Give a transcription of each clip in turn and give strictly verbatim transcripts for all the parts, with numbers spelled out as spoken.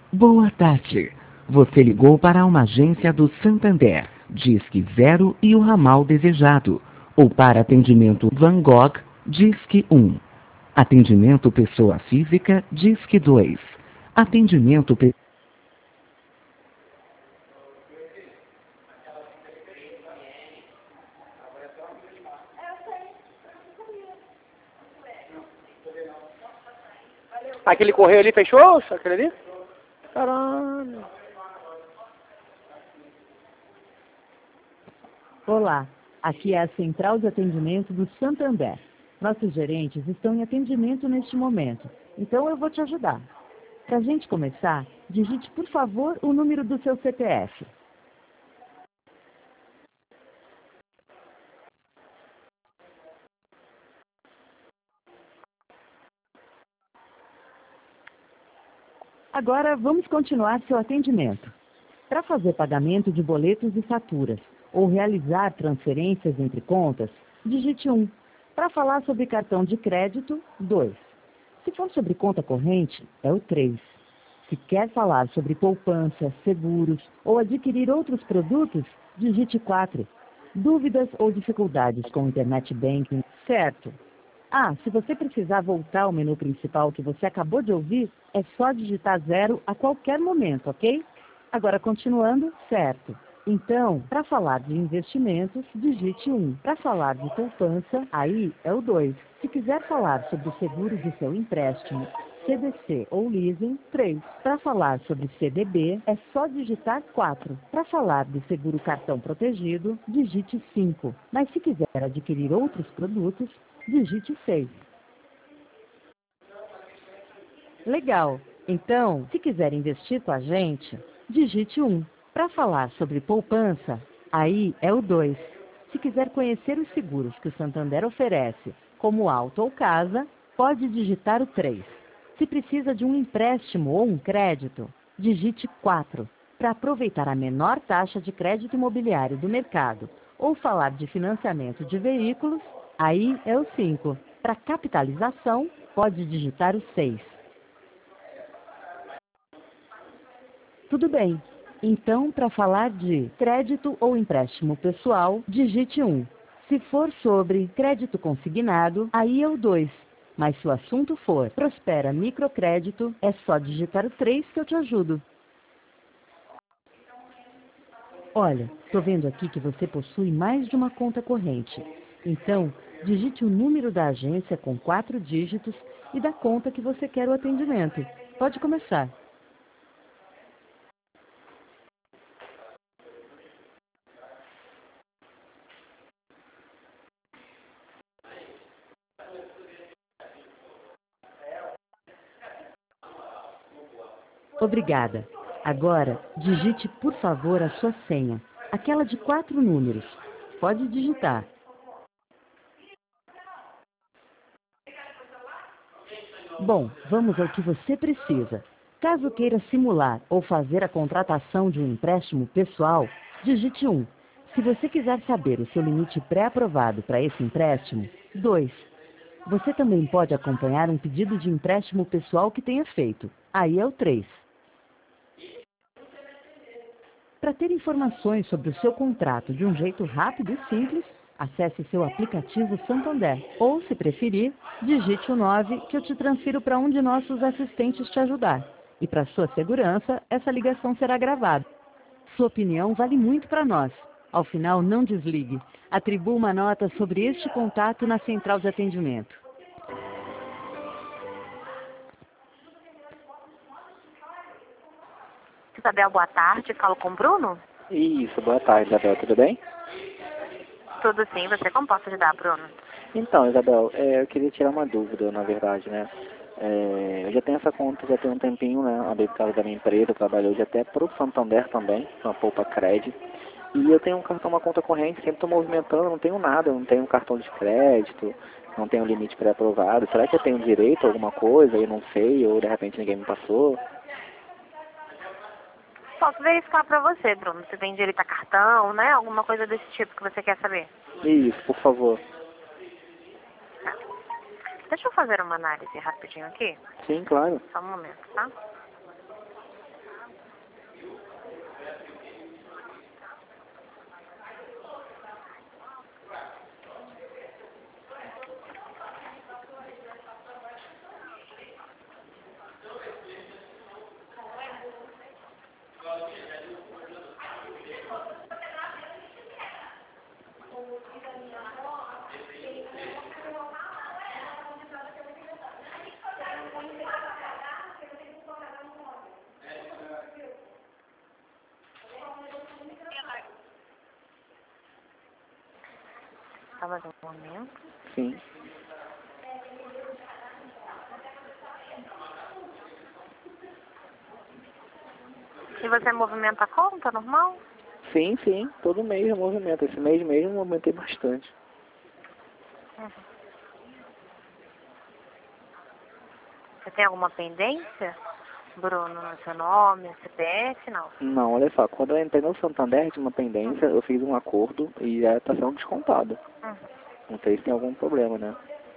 Boa tarde. Você ligou para uma agência do Santander, Disque Zero e o ramal desejado. Ou para atendimento Van Gogh, Disque um. Atendimento pessoa física, Disque dois. Atendimento pe... Aquele correio ali fechou? Aquele ali? Caralho. Olá, aqui é a Central de Atendimento do Santander. Nossos gerentes estão em atendimento neste momento, então eu vou te ajudar. Para a gente começar, digite por favor o número do seu C P F. Agora vamos continuar seu atendimento. Para fazer pagamento de boletos e faturas ou realizar transferências entre contas, digite um. Para falar sobre cartão de crédito, dois. Se for sobre conta corrente, é o três. Se quer falar sobre poupança, seguros ou adquirir outros produtos, digite quatro. Dúvidas ou dificuldades com Internet Banking, certo? Ah, se você precisar voltar ao menu principal que você acabou de ouvir, é só digitar zero a qualquer momento, ok? Agora, continuando, certo. Então, para falar de investimentos, digite um. Para falar de poupança, aí é o dois. Se quiser falar sobre o seguro de seu empréstimo, C D C ou leasing, três. Para falar sobre C D B, é só digitar quatro. Para falar do seguro cartão protegido, digite cinco. Mas se quiser adquirir outros produtos, digite seis. Legal. Então, se quiser investir com a gente, digite um. Para falar sobre poupança, aí é o dois. Se quiser conhecer os seguros que o Santander oferece, como auto ou casa, pode digitar o três. Se precisa de um empréstimo ou um crédito, digite quatro. Para aproveitar a menor taxa de crédito imobiliário do mercado ou falar de financiamento de veículos, aí é o cinco. Para capitalização, pode digitar o seis. Tudo bem. Então, para falar de crédito ou empréstimo pessoal, digite um. Se for sobre crédito consignado, aí é o dois. Mas se o assunto for Prospera Microcrédito, é só digitar o três que eu te ajudo. Olha, estou vendo aqui que você possui mais de uma conta corrente. Então, digite o número da agência com quatro dígitos e da conta que você quer o atendimento. Pode começar. Obrigada. Agora, digite, por favor, a sua senha. Aquela de quatro números. Pode digitar. Bom, vamos ao que você precisa. Caso queira simular ou fazer a contratação de um empréstimo pessoal, digite um. Se você quiser saber o seu limite pré-aprovado para esse empréstimo, dois. Você também pode acompanhar um pedido de empréstimo pessoal que tenha feito. Aí é o três. Para ter informações sobre o seu contrato de um jeito rápido e simples, acesse seu aplicativo Santander. Ou, se preferir, digite o nove que eu te transfiro para um de nossos assistentes te ajudar. E para sua segurança, essa ligação será gravada. Sua opinião vale muito para nós. Ao final, não desligue. Atribua uma nota sobre este contato na central de atendimento. Isabel, boa tarde. Falo com o Bruno? Isso, boa tarde, Isabel, tudo bem? Tudo sim. Você como posso ajudar, Bruno? Então, Isabel, é, eu queria tirar uma dúvida, na verdade, né? É, eu já tenho essa conta, já tem um tempinho, né? Abri por causa da minha empresa, eu trabalho hoje até para o Santander também, uma Poupa Cred. E eu tenho um cartão, uma conta corrente, sempre estou movimentando, não tenho nada, eu não tenho um cartão de crédito, não tenho limite pré-aprovado. Será que eu tenho direito a alguma coisa e não sei, ou de repente ninguém me passou? Posso verificar para você, Bruno, se tem direito a cartão, né? Alguma coisa desse tipo que você quer saber. Isso, por favor. Tá. Deixa eu fazer uma análise rapidinho aqui. Sim, claro. Só um momento, tá? Só mais um momento. Sim. E você movimenta a conta normal? Sim, sim. Todo mês eu movimento. Esse mês mesmo eu movimentei bastante. Uhum. Você tem alguma pendência, Bruno, no seu nome, C P F, não? Não, olha só. Quando eu entrei no Santander, tinha uma pendência, eu fiz um acordo e já está sendo descontado. Uhum. Não sei se tem algum problema, né?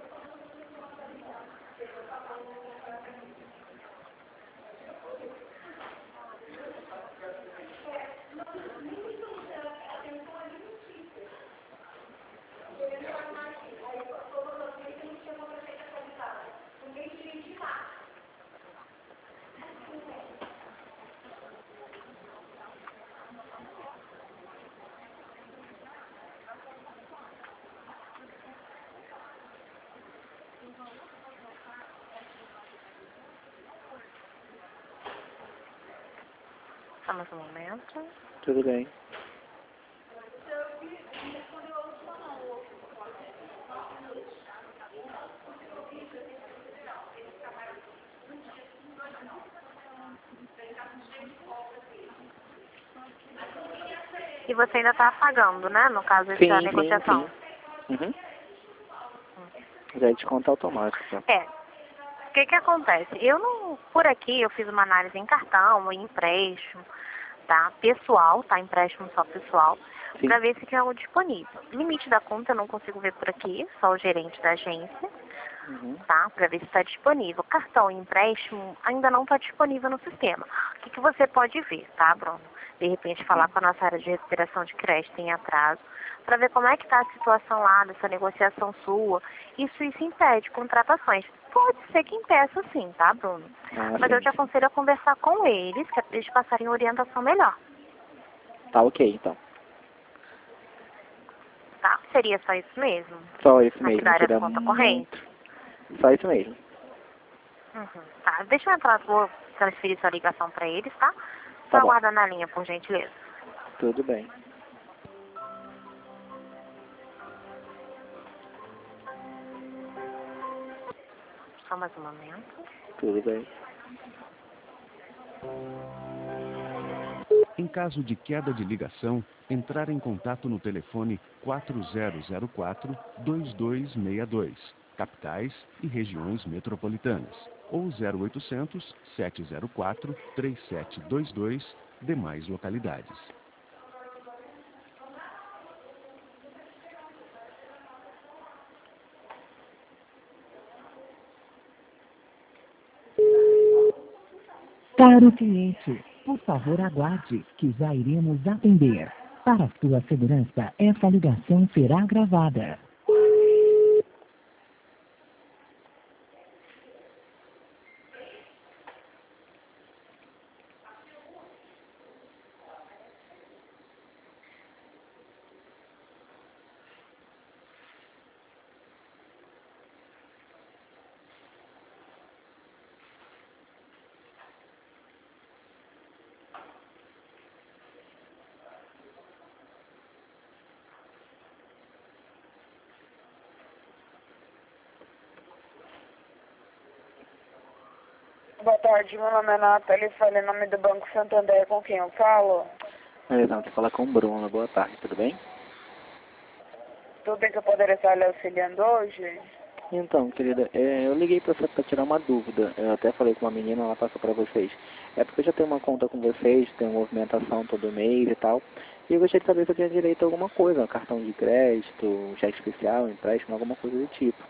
Só mais um momento. Tudo bem. E você ainda está pagando, né? No caso Sim, da sim, negociação. sim. Uhum. Já é desconto automático, já. É. O que que acontece? Eu não, por aqui eu fiz uma análise em cartão, em empréstimo, tá? Pessoal, tá? Empréstimo só pessoal, Sim. para ver se tem algo disponível. Limite da conta eu não consigo ver por aqui, só o gerente da agência, Uhum. tá? Para ver se está disponível. Cartão e empréstimo ainda não está disponível no sistema. O que que você pode ver, tá, Bruno? De repente falar com a nossa área de recuperação de crédito em atraso, para ver como é que está a situação lá dessa negociação sua. Isso, isso impede contratações. Pode ser que impeça sim, tá, Bruno? Ah, Mas sim, eu te sim. aconselho a conversar com eles, que é para eles passarem orientação melhor, Tá ok, então. tá? Seria só isso mesmo? Só isso Aqui mesmo, da área da queria conta corrente? muito. Só isso mesmo. Uhum. Tá, deixa eu entrar, vou transferir sua ligação para eles, tá? Só Tá bom. aguarda na linha, por gentileza. Tudo bem. Só mais um momento. Tudo bem. Em caso de queda de ligação, entrar em contato no telefone quatro zero zero quatro, dois dois seis dois, capitais e regiões metropolitanas, ou zero oitocentos, sete zero quatro, três sete dois dois, demais localidades. Caro cliente, por favor aguarde, que já iremos atender. Para sua segurança, essa ligação será gravada. Boa tarde, meu nome é Nathalie, falei em nome do Banco Santander, com quem eu falo? Alexandre, você fala com o Bruno. Boa tarde, tudo bem? Tudo bem que eu poderia estar lhe auxiliando hoje? Então, querida, é, eu liguei pra, pra tirar uma dúvida. Eu até falei com uma menina, ela passou pra vocês. É porque eu já tenho uma conta com vocês, tenho movimentação todo mês e tal. E eu gostaria de saber se eu tinha direito a alguma coisa, um cartão de crédito, um cheque especial, um empréstimo, alguma coisa do tipo.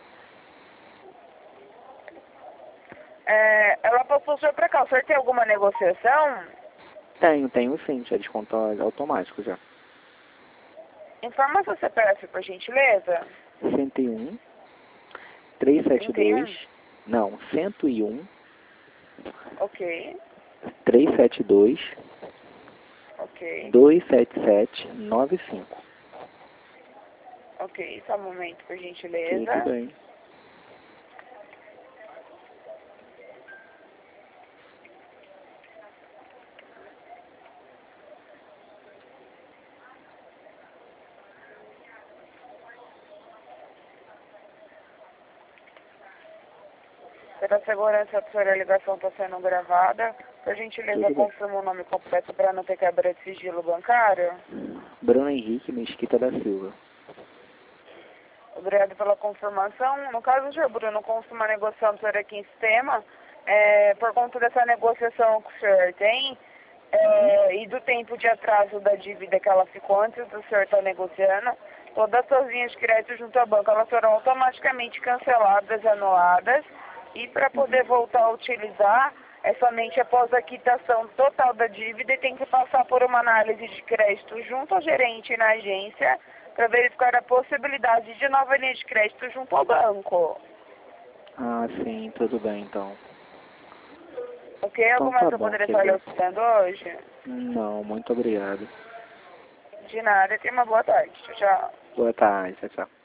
É, ela passou o senhor pra cá, o senhor tem alguma negociação? Tenho, tenho sim, já desconto automático já. Informa seu C P F, por gentileza. cento e um, trezentos e setenta e trinta e um? dois, não, cento e um, Ok, trezentos e setenta e dois, ok, duzentos e setenta e sete, noventa e cinco. ok, só um momento, por gentileza. Tudo bem. Pela segurança do senhor, a ligação está sendo gravada. Por gentileza, confirma o nome completo para não ter quebra de sigilo bancário. Bruno Henrique Mesquita da Silva. Obrigado pela confirmação. No caso, senhor Bruno, como uma negociação do senhor aqui em sistema, é, por conta dessa negociação que o senhor tem, é, e do tempo de atraso da dívida que ela ficou antes do senhor estar negociando, todas as suas linhas de crédito junto ao banco, elas serão automaticamente canceladas, anuladas, e para poder voltar a utilizar, é somente após a quitação total da dívida e tem que passar por uma análise de crédito junto ao gerente na agência para verificar a possibilidade de nova linha de crédito junto ao banco. Ah, sim, tudo bem então. Ok? Então, Algo mais tá que eu bom, poderia querido. estar lhe auxiliando hoje? Não, muito obrigado. De nada, tenha uma boa tarde. Tchau, tchau. Boa tarde, tchau, tchau.